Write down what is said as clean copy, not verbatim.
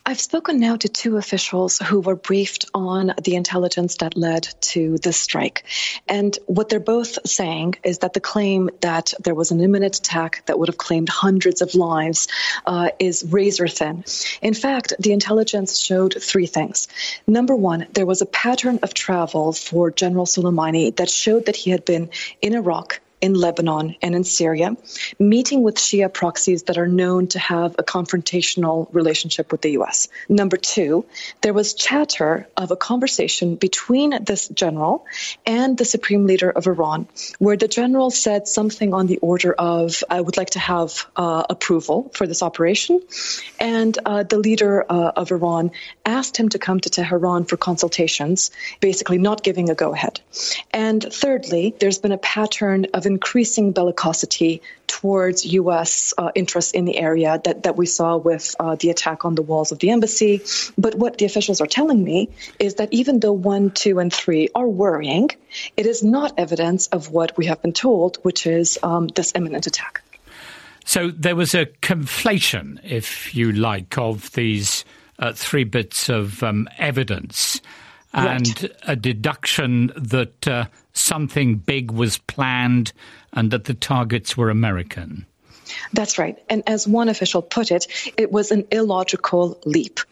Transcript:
I've spoken now to two officials who were briefed on the intelligence that led to this strike. And what they're both saying is that the claim that there was an imminent attack that would have claimed hundreds of lives is razor thin. In fact, the intelligence showed three things. Number one, there was a pattern of travel for General Soleimani that showed that he had been in Iraq, in Lebanon, and in Syria, meeting with Shia proxies that are known to have a confrontational relationship with the U.S. Number two, there was chatter of a conversation between this general and the supreme leader of Iran, where the general said something on the order of, I would like to have approval for this operation. And the leader of Iran asked him to come to Tehran for consultations, basically not giving a go-ahead. And thirdly, there's been a pattern of increasing bellicosity towards U.S. interests in the area that we saw with the attack on the walls of the embassy. But what the officials are telling me is that even though 1, 2, and 3 are worrying, it is not evidence of what we have been told, which is this imminent attack. So there was a conflation, if you like, of these three bits of evidence and Right. a deduction that something big was planned and that the targets were American. That's right. And as one official put it, it was an illogical leap.